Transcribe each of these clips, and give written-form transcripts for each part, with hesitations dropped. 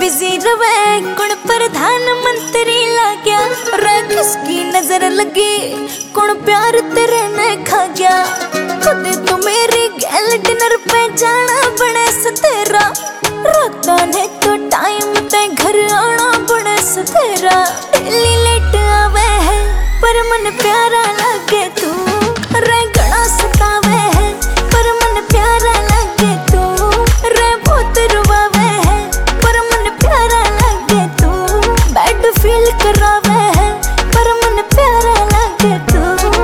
Busy रवे कौन प्रधानमंत्री लाग्या रे किसकी नजर लगी कौन प्यार तेरे ने खा गया। खुद तो मेरी गैल डिनर पे जाना बड़े सतेरा राता ने तो टाइम ते घर आना बड़े सतेरा। डेली लेट आवे है पर मन प्यारा लगे तू रे घना सतावे है पर मन प्यारा लगे तू रे बहुत रुवावे है पर मन प्यारा लगे तू। बैड फील करावे है पर मन प्यारा लगे तू।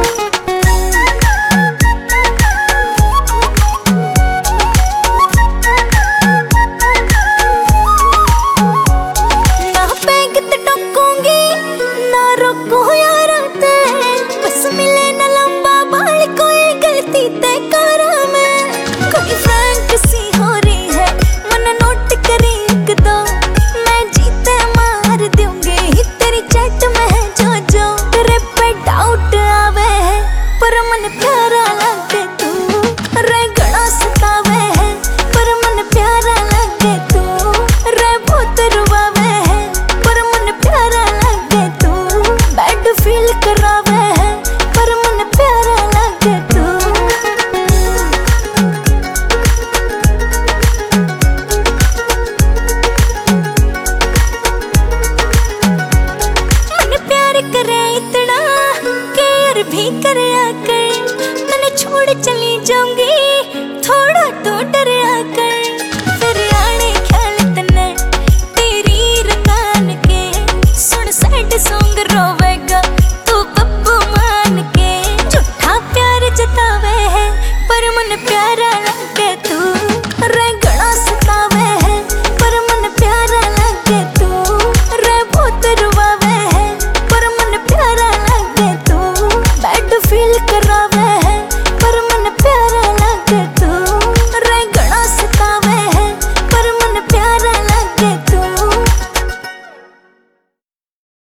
ना पैग ते टोकूंगी ना रोकू यारा ते बस मिले ना लंबा बाल कोई गलती ते करा मैं। कोई फ्रैंक सी हो रही है मन नोट करी एक दो मैं जीते मार दूंगी तेरी चैट में है जो तेरे पे डाउट आवे है पर मन प्यारा लगे तू रे घना सतावे है पर मन प्यारा लगे तू रे बहुत रुवावे है पर मन प्यारा लगे तू। बैड फील करावे है पर मन प्यारा लगे तू। मन प्यार करे इतना केयर भी करे आकर मैंने छोड़ चली